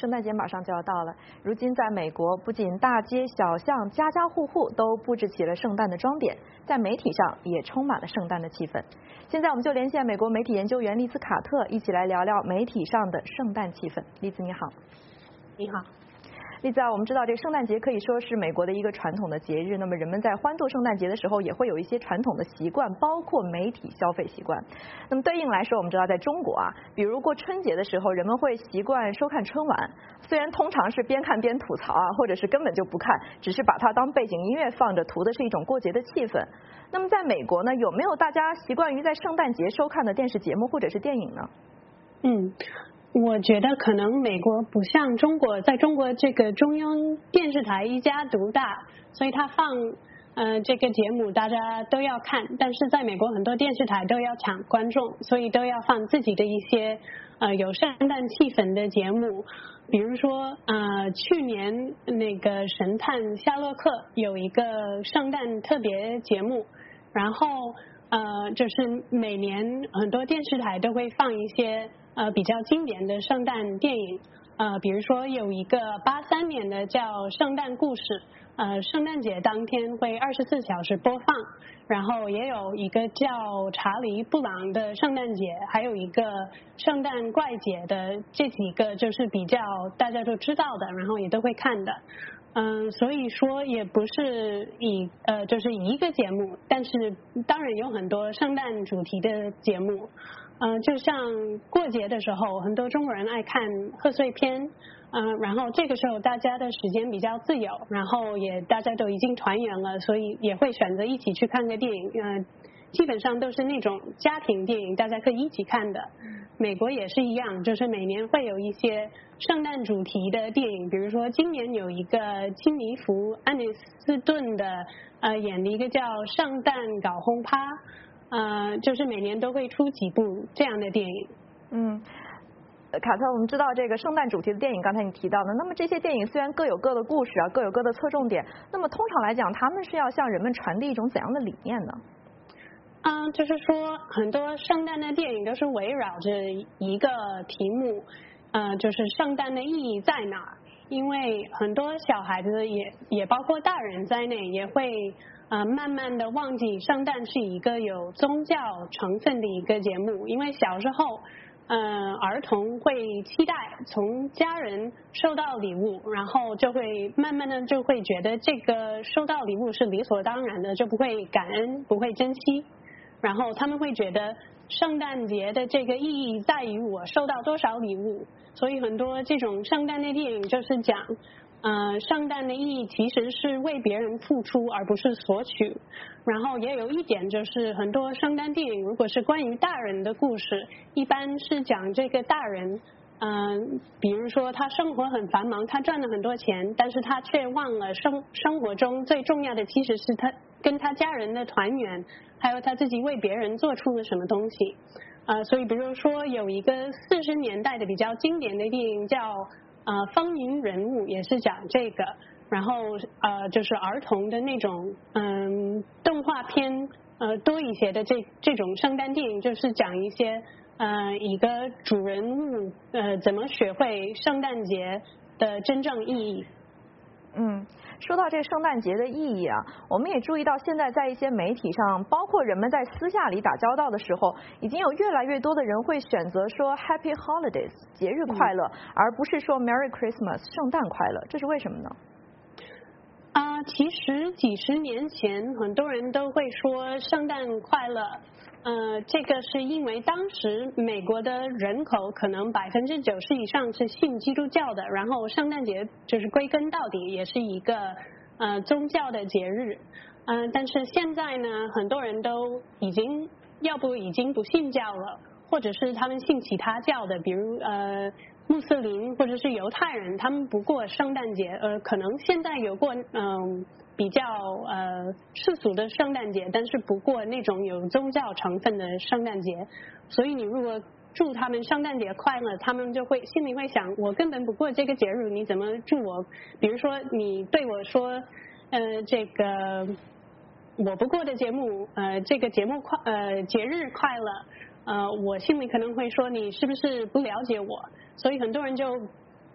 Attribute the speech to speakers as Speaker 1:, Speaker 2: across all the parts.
Speaker 1: 圣诞节马上就要到了，如今在美国，不仅大街小巷、家家户户都布置起了圣诞的装点，在媒体上也充满了圣诞的气氛。现在我们就连线美国媒体研究员丽兹卡特，一起来聊聊媒体上的圣诞气氛。丽兹你好。
Speaker 2: 你好。
Speaker 1: 丽兹啊，我们知道这个圣诞节可以说是美国的一个传统的节日，那么人们在欢度圣诞节的时候也会有一些传统的习惯，包括媒体消费习惯。那么对应来说，我们知道在中国啊，比如过春节的时候，人们会习惯收看春晚，虽然通常是边看边吐槽啊，或者是根本就不看，只是把它当背景音乐放着，图的是一种过节的气氛。那么在美国呢，有没有大家习惯于在圣诞节收看的电视节目或者是电影呢？
Speaker 2: 我觉得可能美国不像中国，在中国这个中央电视台一家独大，所以他放这个节目大家都要看，但是在美国很多电视台都要抢观众，所以都要放自己的一些有圣诞气氛的节目。比如说去年那个神探夏洛克有一个圣诞特别节目，然后就是每年很多电视台都会放一些比较经典的圣诞电影，比如说有一个83年的叫《圣诞故事》，圣诞节当天会24小时播放，然后也有一个叫《查理布朗的圣诞节》，还有一个《圣诞怪姐》的，这几个就是比较大家都知道的，然后也都会看的。所以说也不是就是一个节目，但是当然有很多圣诞主题的节目。就像过节的时候，很多中国人爱看贺岁片，然后这个时候大家的时间比较自由，然后也大家都已经团圆了，所以也会选择一起去看个电影。基本上都是那种家庭电影，大家可以一起看的。美国也是一样，就是每年会有一些圣诞主题的电影，比如说今年有一个金妮弗·安妮斯顿的演的一个叫《圣诞搞轰趴》。就是每年都会出几部这样的电影。
Speaker 1: 卡特，我们知道这个圣诞主题的电影，刚才你提到的，那么这些电影虽然各有各的故事啊，各有各的侧重点，那么通常来讲，他们是要向人们传递一种怎样的理念呢？
Speaker 2: 就是说很多圣诞的电影都是围绕着一个题目，就是圣诞的意义在哪儿？因为很多小孩子也包括大人在内，也会慢慢的忘记圣诞是一个有宗教成分的一个节目，因为小时候儿童会期待从家人收到礼物，然后就会慢慢的就会觉得这个收到礼物是理所当然的，就不会感恩，不会珍惜，然后他们会觉得圣诞节的这个意义在于我收到多少礼物，所以很多这种圣诞的电影就是讲圣诞的意义其实是为别人付出而不是索取。然后也有一点就是很多圣诞电影如果是关于大人的故事，一般是讲这个大人比如说他生活很繁忙，他赚了很多钱，但是他却忘了生活中最重要的其实是他跟他家人的团圆，还有他自己为别人做出了什么东西。所以比如说有一个40年代的比较经典的电影叫风云人物，也是讲这个，然后就是儿童的那种动画片多一些的这种圣诞电影，就是讲一些一个主人物怎么学会圣诞节的真正意义。
Speaker 1: 说到这个圣诞节的意义啊，我们也注意到现在在一些媒体上，包括人们在私下里打交道的时候，已经有越来越多的人会选择说 Happy Holidays 节日快乐，而不是说 Merry Christmas 圣诞快乐，这是为什么呢？
Speaker 2: 其实几十年前很多人都会说圣诞快乐，这个是因为当时美国的人口可能90%以上是信基督教的，然后圣诞节就是归根到底也是一个宗教的节日。但是现在呢，很多人都要不已经不信教了，或者是他们信其他教的，比如穆斯林或者是犹太人，他们不过圣诞节，可能现在有过比较世俗的圣诞节，但是不过那种有宗教成分的圣诞节。所以你如果祝他们圣诞节快乐，他们就会心里会想，我根本不过这个节日，你怎么祝我？比如说你对我说这个我不过的节目这个节日快乐，我心里可能会说你是不是不了解我？所以很多人就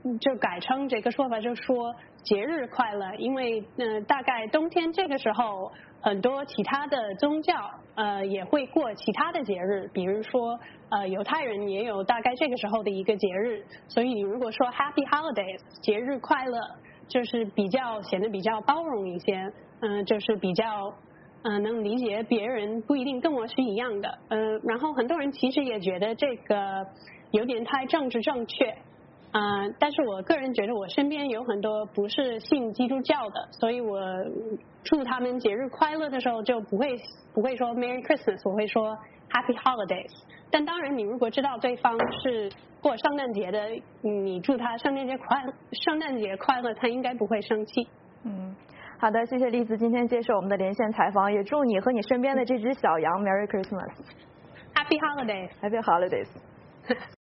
Speaker 2: 就改成这个说法，就说节日快乐，因为大概冬天这个时候，很多其他的宗教也会过其他的节日，比如说犹太人也有大概这个时候的一个节日，所以如果说 Happy Holidays 节日快乐，就是显得比较包容一些，就是比较能理解别人不一定跟我是一样的，然后很多人其实也觉得这个有点太政治正确，但是我个人觉得我身边有很多不是信基督教的，所以我祝他们节日快乐的时候就不会说 Merry Christmas， 我会说 Happy Holidays。但当然，你如果知道对方是过圣诞节的，你祝他圣诞节快乐，他应该不会生气。
Speaker 1: 好的，谢谢丽子今天接受我们的连线采访，也祝你和你身边的这只小羊 Merry Christmas，
Speaker 2: Happy Holidays，
Speaker 1: Happy Holidays。